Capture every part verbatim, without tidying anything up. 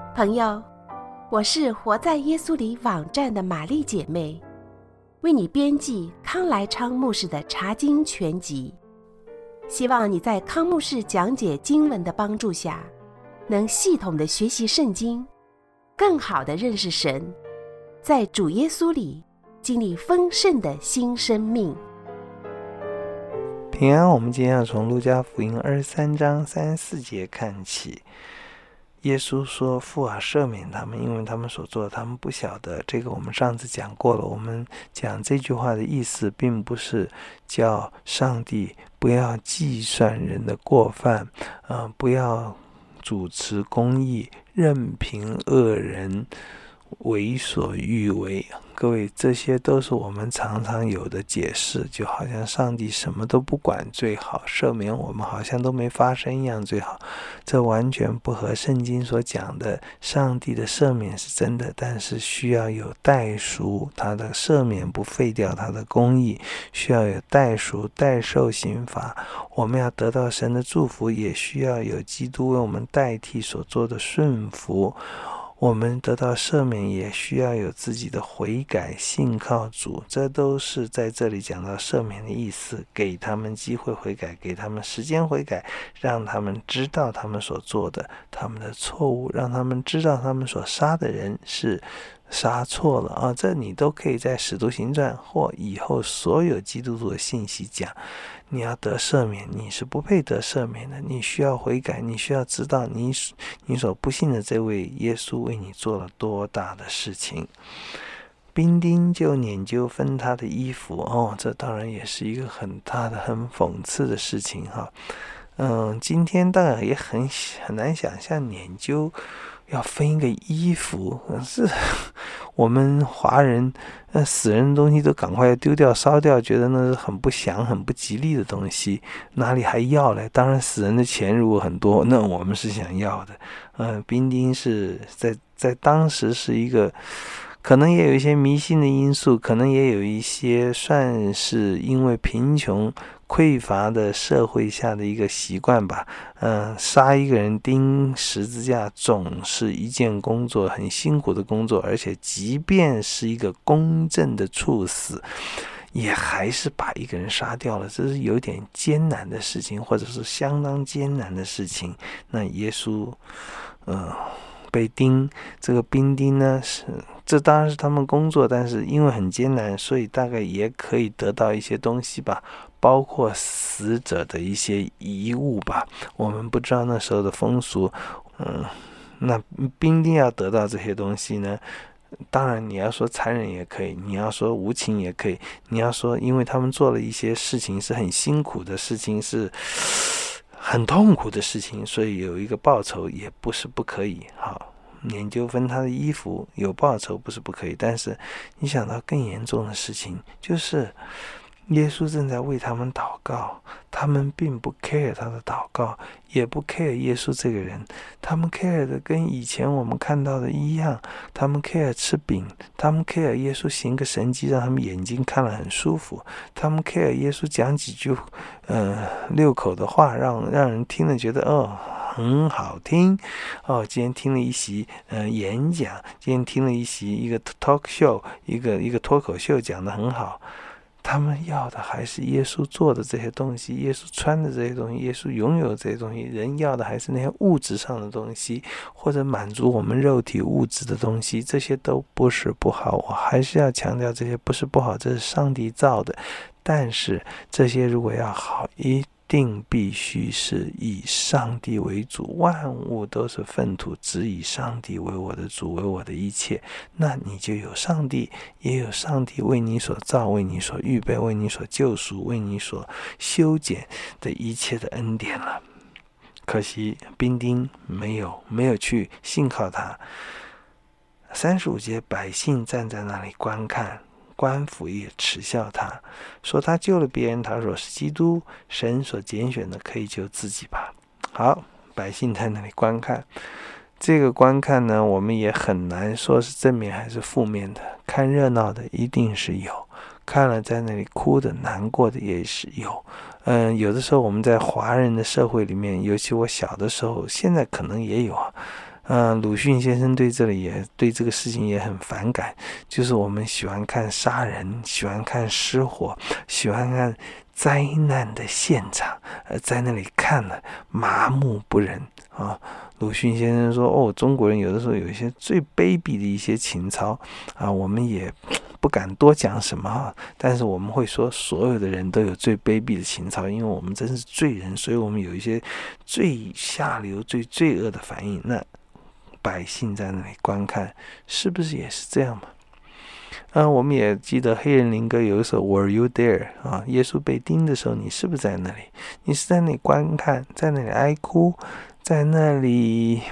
朋友，我是活在耶稣里网站的玛丽姐妹，为你编辑康来昌牧师的查经全集，希望你在康牧师讲解经文的帮助下，能系统的学习圣经，更好的认识神，在主耶稣里经历丰盛的新生命。 平安，我们今天要从路加福音二十三章三十四节看起。耶稣说：父啊，赦免他们，因为他们所做的他们不晓得。这个我们上次讲过了。我们讲这句话的意思并不是叫上帝不要计算人的过犯，呃、不要主持公义，任凭恶人为所欲为。各位，这些都是我们常常有的解释，就好像上帝什么都不管最好，赦免我们好像都没发生一样最好。这完全不合圣经所讲的。上帝的赦免是真的，但是需要有代赎，他的赦免不废掉他的公义，需要有代赎，代受刑罚。我们要得到神的祝福，也需要有基督为我们代替所做的顺服。我们得到赦免，也需要有自己的悔改，信靠主。这都是在这里讲到赦免的意思，给他们机会悔改，给他们时间悔改，让他们知道他们所做的，他们的错误，让他们知道他们所杀的人是杀错了啊！这你都可以在使徒行传或以后所有基督徒的信息讲。你要得赦免，你是不配得赦免的，你需要悔改，你需要知道你你所不信的这位耶稣为你做了多大的事情。兵丁就研究分他的衣服哦，这当然也是一个很大的很讽刺的事情哈。嗯，今天当然也很很难想象研究要分一个衣服，是我们华人呃死人的东西都赶快丢掉烧掉，觉得那是很不祥很不吉利的东西，哪里还要嘞？当然死人的钱如果很多，那我们是想要的。呃兵丁是在在当时是一个可能也有一些迷信的因素，可能也有一些算是因为贫穷匮乏的社会下的一个习惯吧。嗯、呃，杀一个人钉十字架总是一件工作，很辛苦的工作，而且即便是一个公正的处死，也还是把一个人杀掉了，这是有点艰难的事情，或者是相当艰难的事情。那耶稣呃被钉，这个兵丁呢，是这当然是他们工作，但是因为很艰难，所以大概也可以得到一些东西吧，包括死者的一些遗物吧。我们不知道那时候的风俗，嗯，那兵丁要得到这些东西呢，当然你要说残忍也可以，你要说无情也可以，你要说因为他们做了一些事情是很辛苦的事情，是很痛苦的事情，所以有一个报酬也不是不可以。好，研究分他的衣服有报酬不是不可以，但是你想到更严重的事情，就是耶稣正在为他们祷告，他们并不 care 他的祷告，也不 care 耶稣这个人，他们 care 的跟以前我们看到的一样，他们 care 吃饼，他们 care 耶稣行个神迹让他们眼睛看了很舒服，他们 care 耶稣讲几句呃六口的话，让让人听了觉得哦很好听哦。今天听了一席呃演讲，今天听了一席一个 talk show， 一个一个脱口秀讲得很好。他们要的还是耶稣做的这些东西，耶稣穿的这些东西，耶稣拥有这些东西。人要的还是那些物质上的东西，或者满足我们肉体物质的东西，这些都不是不好。我还是要强调，这些不是不好，这是上帝造的。但是这些如果要好，一定必须是以上帝为主，万物都是粪土，只以上帝为我的主，为我的一切。那你就有上帝，也有上帝为你所造，为你所预备，为你所救赎，为你所修剪的一切的恩典了。可惜兵丁没有没有去信靠他。三十五节，百姓站在那里观看，官府也耻笑他，说他救了别人，他若是基督，神所拣选的，可以救自己吧。好，百姓在那里观看，这个观看呢，我们也很难说是正面还是负面的。看热闹的一定是有，看了在那里哭的难过的也是有。嗯，有的时候我们在华人的社会里面，尤其我小的时候，现在可能也有啊。 呃，鲁迅先生对这里也对这个事情也很反感，就是我们喜欢看杀人，喜欢看失火，喜欢看灾难的现场，呃，在那里看了麻木不仁啊。鲁迅先生说：“哦，中国人有的时候有一些最卑鄙的一些情操啊，我们也不敢多讲什么啊，但是我们会说，所有的人都有最卑鄙的情操，因为我们真是罪人，所以我们有一些最下流、最罪恶的反应。那百姓在那里观看，是不是也是这样嘛？”啊，我们也记得黑人灵歌有一首 Were You There 啊，耶稣被钉的时候，你是不是在那里？你是在那里观看，在那里哀哭，在那里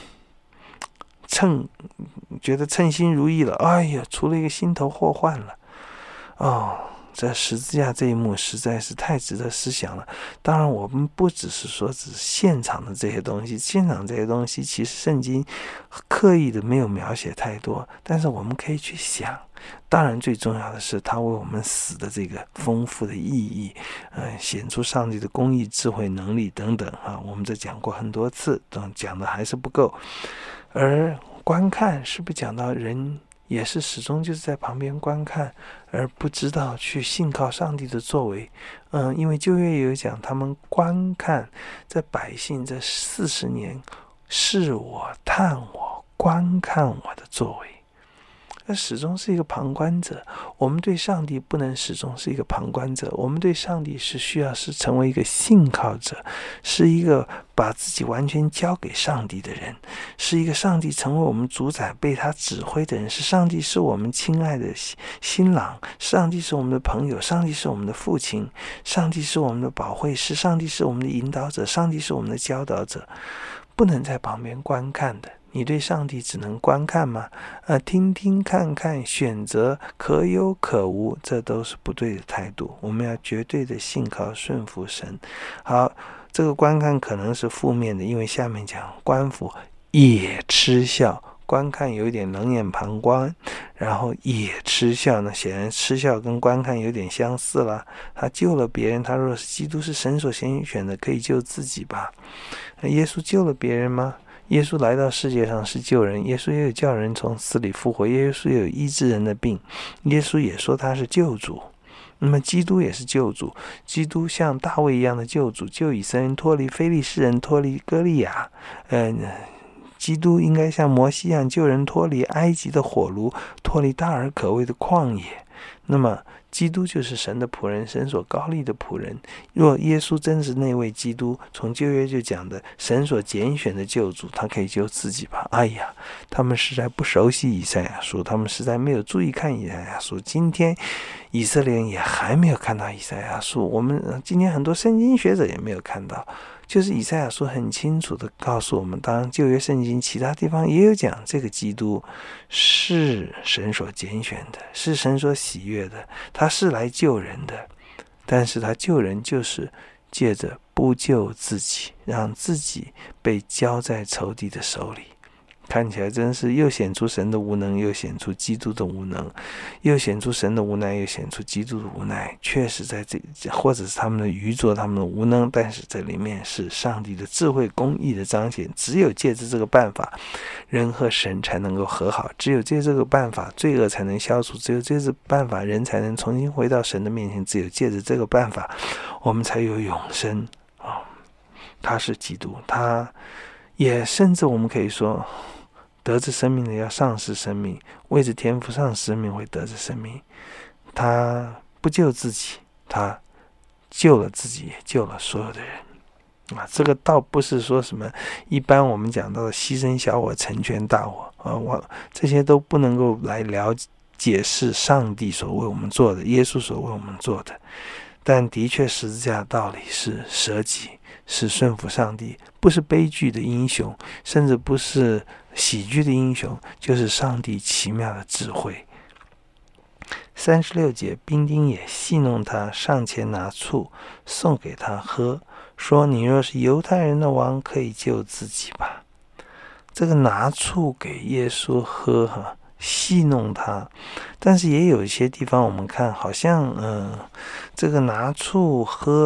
称觉得称心如意了，哎呀，出了一个心头祸患了。哦，这十字架这一幕实在是太值得思想了。当然我们不只是说只是现场的这些东西，现场这些东西其实圣经刻意的没有描写太多，但是我们可以去想。当然最重要的是他为我们死的这个丰富的意义，呃，显出上帝的公义、智慧、能力等等啊，我们这讲过很多次，但讲的还是不够。而观看是不是讲到人也是始终就是在旁边观看，而不知道去信靠上帝的作为。嗯，因为旧约也有讲，他们观看这百姓这四十年，视我、探我、观看我的作为。那始终是一个旁观者，我们对上帝不能始终是一个旁观者，我们对上帝是需要是成为一个信靠者，是一个把自己完全交给上帝的人，是一个上帝成为我们主宰被他指挥的人，是上帝是我们亲爱的新郎，上帝是我们的朋友，上帝是我们的父亲，上帝是我们的保惠师，上帝是我们的引导者，上帝是我们的教导者，不能在旁边观看的。你对上帝只能观看吗？呃，听听看看，选择可有可无，这都是不对的态度。我们要绝对的信靠顺服神。好，这个观看可能是负面的，因为下面讲官府也嗤笑，观看有点冷眼旁观，然后也嗤笑呢，显然嗤笑跟观看有点相似了。他救了别人，他若是基督是神所拣选的，可以救自己吧？那耶稣救了别人吗？耶稣来到世界上是救人，耶稣也有叫人从死里复活，耶稣也有医治人的病，耶稣也说他是救主。那么基督也是救主，基督像大卫一样的救主，救以色列人脱离非利士人，脱离歌利亚。呃，基督应该像摩西一样救人脱离埃及的火炉，脱离大而可畏的旷野。那么基督就是神的仆人，神所高立的仆人。若耶稣真是那位基督，从旧约就讲的神所拣选的救主，他可以救自己吧？哎呀，他们实在不熟悉以赛亚书，他们实在没有注意看以赛亚书。今天以色列人也还没有看到以赛亚书，我们今天很多圣经学者也没有看到。就是以赛亚书很清楚的告诉我们，当然旧约圣经其他地方也有讲，这个基督是神所拣选的，是神所喜悦的，他是来救人的，但是他救人就是借着不救自己，让自己被交在仇敌的手里。看起来真是又显出神的无能，又显出基督的无能，又显出神的无奈，又显出基督的无奈。确实在这，或者是他们的愚拙，他们的无能，但是这里面是上帝的智慧公义的彰显。只有借着这个办法，人和神才能够和好，只有借着这个办法，罪恶才能消除，只有借着这个办法，人才能重新回到神的面前，只有借着这个办法，我们才有永生啊！他是基督，他也甚至我们可以说，得着生命的要丧失生命，为着天父丧失生命会得着生命。他不救自己，他救了自己，也救了所有的人啊！这个倒不是说什么一般我们讲到的牺牲小我成全大我啊，我这些都不能够来了解释上帝所为我们做的，耶稣所为我们做的。但的确十字架的道理是舍己，是顺服上帝，不是悲剧的英雄，甚至不是喜剧的英雄，就是上帝奇妙的智慧。三十六节，兵丁也戏弄他，上前拿醋送给他喝，说：“你若是犹太人的王，可以救自己吧。”这个拿醋给耶稣喝哈，戏弄他，但是也有一些地方我们看好像嗯、呃，这个拿醋喝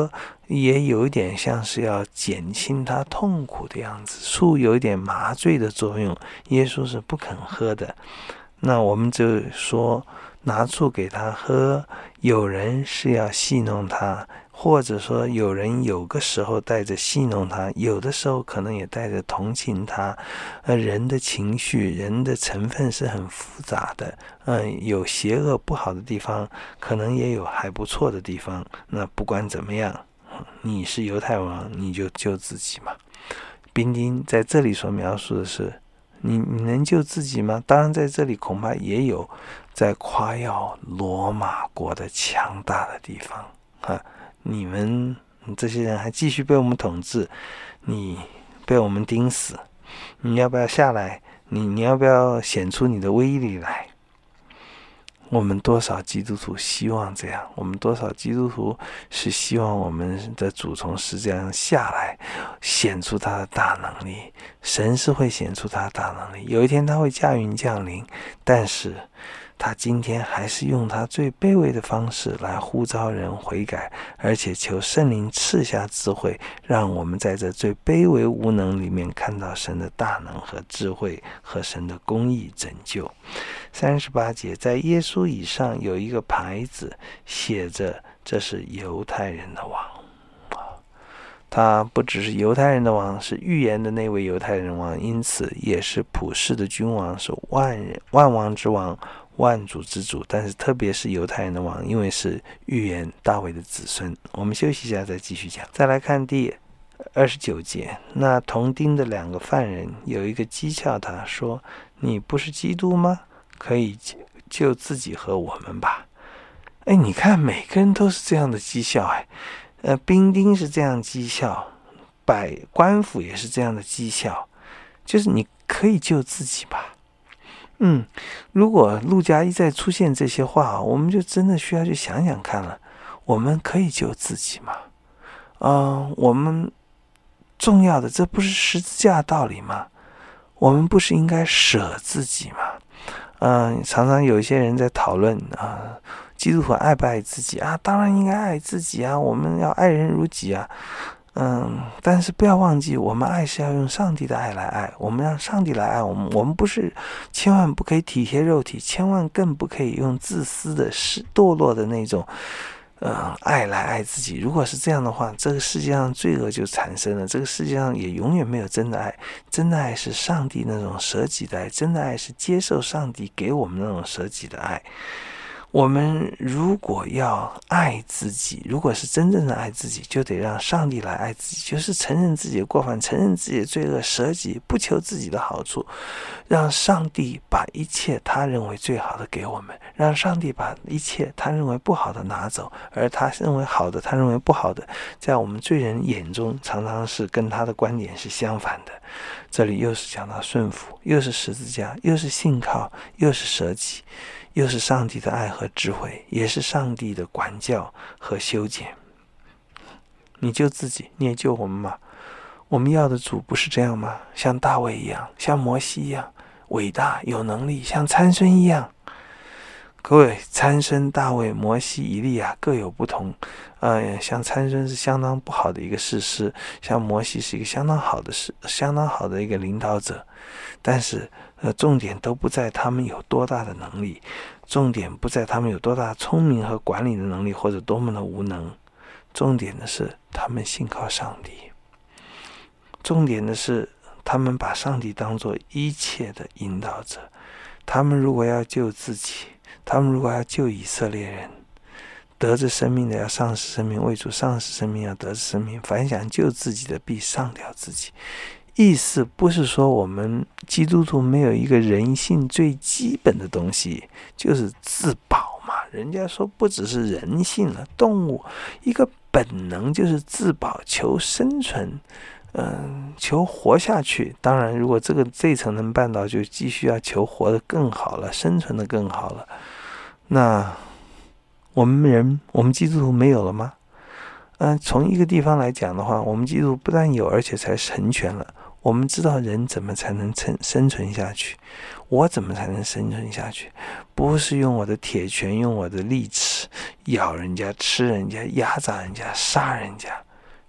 也有一点像是要减轻他痛苦的样子，醋有一点麻醉的作用，耶稣是不肯喝的。那我们就说拿醋给他喝，有人是要戏弄他，或者说有人有个时候带着戏弄他，有的时候可能也带着同情他。呃，人的情绪，人的成分是很复杂的，嗯，有邪恶不好的地方，可能也有还不错的地方。那不管怎么样，你是犹太王，你就救自己嘛。兵丁在这里所描述的是，你你能救自己吗？当然在这里恐怕也有在夸耀罗马国的强大的地方啊！你们这些人还继续被我们统治，你被我们钉死，你要不要下来？你你要不要显出你的威力来？我们多少基督徒希望这样？我们多少基督徒是希望我们的主从十字架上下来，显出他的大能力？神是会显出他的大能力，有一天他会驾云降临，但是他今天还是用他最卑微的方式来呼召人悔改，而且求圣灵赐下智慧，让我们在这最卑微无能里面看到神的大能和智慧和神的公义拯救。三十八节，在耶稣以上有一个牌子，写着这是犹太人的王。他不只是犹太人的王，是预言的那位犹太人王，因此也是普世的君王，是万人万王之王，万主之主。但是特别是犹太人的王，因为是预言大卫的子孙。我们休息一下再继续讲。再来看第二十九节，那同钉的两个犯人有一个讥诮他说，你不是基督吗？可以救自己和我们吧。哎，你看每个人都是这样的讥笑。哎，呃，兵丁是这样讥笑，百官府也是这样的讥笑，就是你可以救自己吧。嗯，如果路加一再出现这些话，我们就真的需要去想想看了，我们可以救自己吗？嗯、呃，我们重要的，这不是十字架道理吗？我们不是应该舍自己吗？嗯、呃，常常有一些人在讨论啊、呃，基督徒爱不爱自己啊？当然应该爱自己啊，我们要爱人如己啊。嗯，但是不要忘记，我们爱是要用上帝的爱来爱，我们让上帝来爱我们。我们不是，千万不可以体贴肉体，千万更不可以用自私的、堕落的那种，呃，爱来爱自己。如果是这样的话，这个世界上罪恶就产生了，这个世界上也永远没有真的爱。真的爱是上帝那种舍己的爱，真的爱是接受上帝给我们那种舍己的爱。我们如果要爱自己，如果是真正的爱自己，就得让上帝来爱自己，就是承认自己的过犯，承认自己的罪恶，舍己，不求自己的好处，让上帝把一切他认为最好的给我们，让上帝把一切他认为不好的拿走，而他认为好的，他认为不好的，在我们罪人眼中常常是跟他的观点是相反的。这里又是讲到顺服，又是十字架，又是信靠，又是舍己，又是上帝的爱和智慧，也是上帝的管教和修剪。你救自己，你也救我们嘛。我们要的主不是这样吗？像大卫一样，像摩西一样伟大有能力，像参孙一样。各位，参孙、大卫、摩西、以利亚各有不同。呃，像参孙是相当不好的一个士师，像摩西是一个相当好的士，相当好的一个领导者。但是，呃，重点都不在他们有多大的能力，重点不在他们有多大聪明和管理的能力，或者多么的无能。重点的是他们信靠上帝。重点的是他们把上帝当作一切的引导者。他们如果要救自己，他们如果要救以色列人，得着生命的要丧失生命，为主丧失生命要得着生命，凡想救自己的必丧掉自己。意思不是说我们基督徒没有一个人性最基本的东西，就是自保嘛。人家说不只是人性了，动物一个本能就是自保，求生存，嗯，求活下去。当然如果这个这一层能办到，就继续要求活得更好了，生存得更好了。那我们人，我们基督徒没有了吗？嗯、呃，从一个地方来讲的话，我们基督徒不但有，而且才成全了。我们知道人怎么才能生生存下去，我怎么才能生存下去？不是用我的铁拳，用我的利齿咬人家、吃人家、压榨人家、杀人家。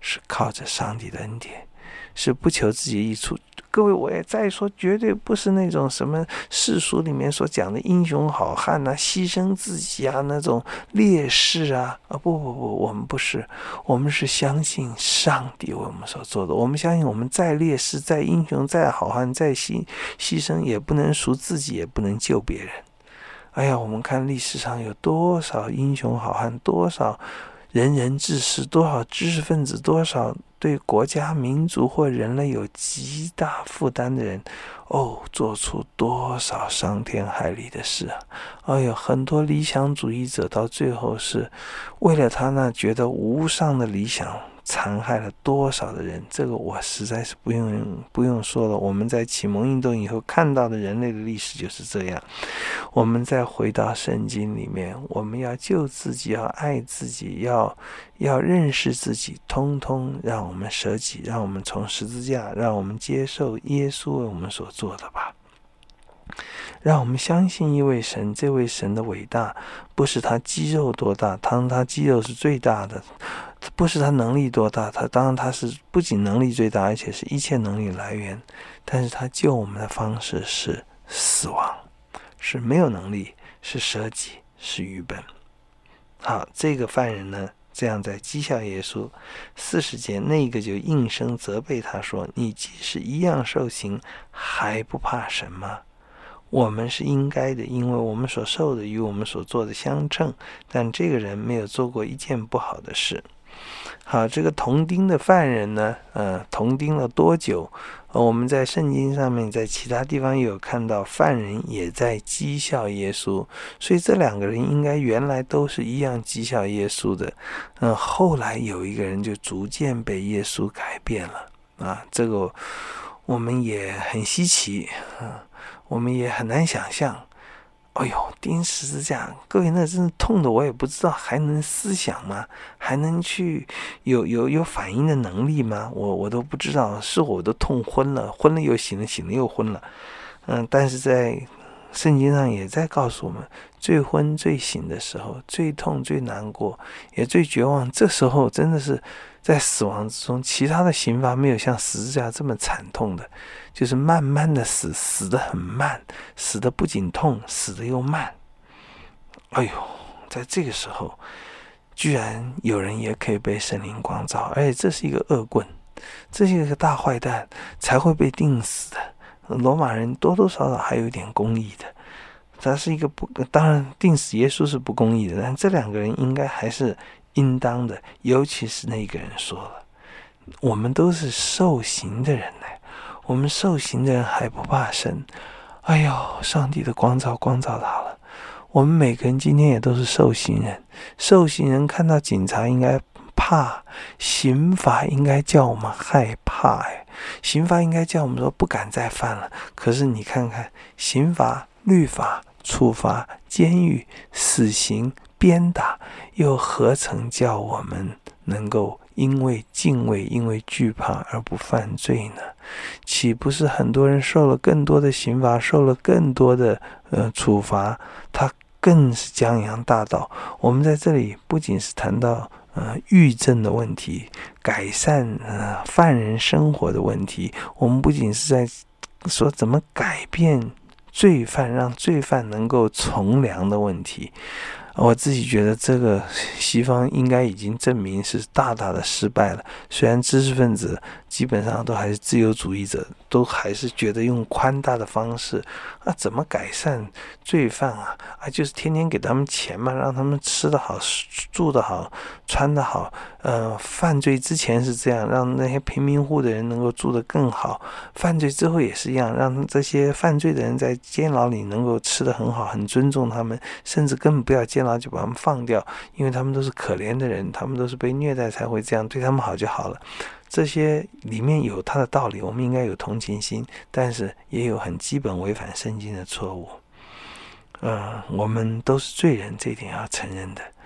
是靠着上帝的恩典，是不求自己益处。各位，我也再说，绝对不是那种什么世俗里面所讲的英雄好汉啊，牺牲自己啊，那种烈士啊，啊不不不，我们不是，我们是相信上帝为我们所做的。我们相信，我们再烈士、再英雄、再好汉、再牺牺牲，也不能赎自己，也不能救别人。哎呀，我们看历史上有多少英雄好汉，多少仁人志士，多少知识分子，多少对国家民族或人类有极大负担的人，哦，做出多少伤天害理的事啊！哎呦，很多理想主义者到最后是为了他那觉得无上的理想，残害了多少的人，这个我实在是不用不用说了。我们在启蒙运动以后看到的人类的历史就是这样。我们再回到圣经里面，我们要救自己，要爱自己，要要认识自己，通通让我们舍己，让我们从十字架，让我们接受耶稣为我们所做的吧。让我们相信一位神，这位神的伟大不是他肌肉多大，当他肌肉是最大的，不是他能力多大，他当然他是不仅能力最大，而且是一切能力来源，但是他救我们的方式是死亡，是没有能力，是舍己，是愚笨。好，这个犯人呢，这样在讥笑耶稣。四十节，那个就应声责备他说，你即使一样受刑，还不怕神吗？我们是应该的，因为我们所受的与我们所做的相称，但这个人没有做过一件不好的事。好，这个同钉的犯人呢，呃，同钉了多久？呃，我们在圣经上面，在其他地方也有看到，犯人也在讥笑耶稣，所以这两个人应该原来都是一样讥笑耶稣的。嗯、呃，后来有一个人就逐渐被耶稣改变了啊，这个我们也很稀奇啊。我们也很难想象，哎呦，钉十字架，各位那真是痛的，我也不知道还能思想吗？还能去有有有反应的能力吗？我我都不知道，是我都痛昏了，昏了又醒了，醒了又昏了。嗯，但是在圣经上也在告诉我们，最昏最醒的时候，最痛最难过，也最绝望，这时候真的是在死亡之中，其他的刑罚没有像十字架这么惨痛的，就是慢慢的死，死得很慢，死得不仅痛，死得又慢。哎呦，在这个时候，居然有人也可以被圣灵光照，而且这是一个恶棍，这是一个大坏蛋才会被钉死的。罗马人多多少少还有一点公义的，他是一个不，当然钉死耶稣是不公义的，但这两个人应该还是应当的，尤其是那个人说了，我们都是受刑的人呢，我们受刑的人还不怕神？哎呦，上帝的光照光照他了。我们每个人今天也都是受刑人，受刑人看到警察应该怕，刑罚应该叫我们害怕，哎，刑罚应该叫我们说不敢再犯了。可是你看看，刑罚、律法、处罚、监狱、死刑、鞭打，又何曾叫我们能够因为敬畏、因为惧怕而不犯罪呢？岂不是很多人受了更多的刑罚，受了更多的呃处罚，他更是江洋大盗？我们在这里不仅是谈到呃狱政的问题，改善呃犯人生活的问题，我们不仅是在说怎么改变罪犯，让罪犯能够从良的问题。我自己觉得这个西方应该已经证明是大大的失败了。虽然知识分子基本上都还是自由主义者，都还是觉得用宽大的方式啊，怎么改善罪犯啊？啊，就是天天给他们钱嘛，让他们吃得好、住得好、穿得好。呃，犯罪之前是这样，让那些贫民户的人能够住得更好；犯罪之后也是一样，让这些犯罪的人在监牢里能够吃得很好，很尊重他们，甚至根本不要监牢就把他们放掉，因为他们都是可怜的人，他们都是被虐待才会这样，对他们好就好了。这些里面有他的道理，我们应该有同情心，但是也有很基本违反圣经的错误。呃，我们都是罪人，这一点要承认的。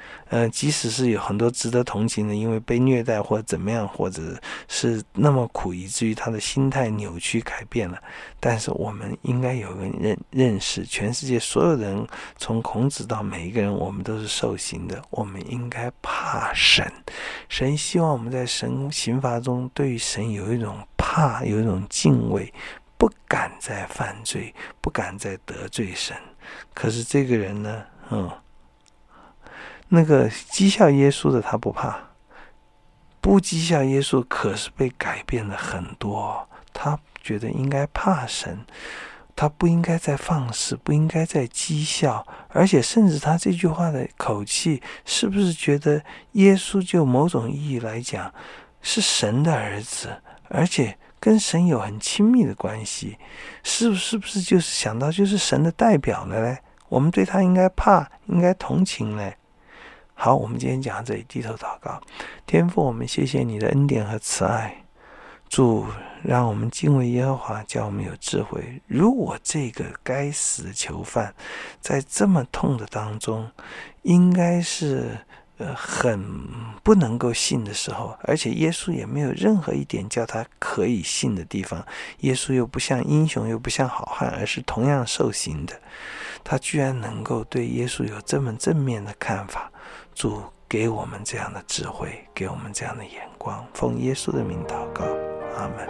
呃，即使是有很多值得同情的，因为被虐待或者怎么样，或者是那么苦以至于他的心态扭曲改变了，但是我们应该有个认认识，全世界所有人，从孔子到每一个人，我们都是受刑的，我们应该怕神。神希望我们在神刑罚中对于神有一种怕，有一种敬畏，不敢再犯罪，不敢再得罪神。可是这个人呢，嗯，那个讥笑耶稣的他不怕，不讥笑耶稣可是被改变了很多。他觉得应该怕神，他不应该再放肆，不应该再讥笑，而且甚至他这句话的口气，是不是觉得耶稣就某种意义来讲是神的儿子，而且跟神有很亲密的关系，是不是是不是就是想到就是神的代表了嘞？我们对他应该怕，应该同情嘞。好，我们今天讲到这里，低头祷告。天父，我们谢谢你的恩典和慈爱，主让我们敬畏耶和华，叫我们有智慧。如我这个该死的囚犯，在这么痛的当中，应该是呃很不能够信的时候，而且耶稣也没有任何一点叫他可以信的地方。耶稣又不像英雄，又不像好汉，而是同样受刑的。他居然能够对耶稣有这么正面的看法，主给我们这样的智慧，给我们这样的眼光，奉耶稣的名祷告，阿们。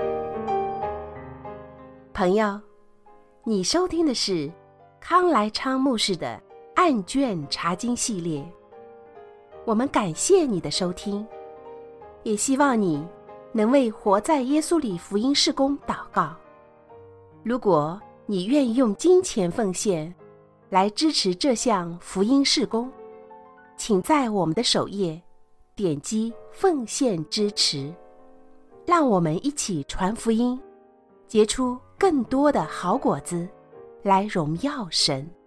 朋友，你收听的是康来昌牧师的案卷查经系列，我们感谢你的收听，也希望你能为活在耶稣里福音事工祷告。如果你愿意用金钱奉献来支持这项福音事工，请在我们的首页点击奉献支持，让我们一起传福音，结出更多的好果子，来荣耀神。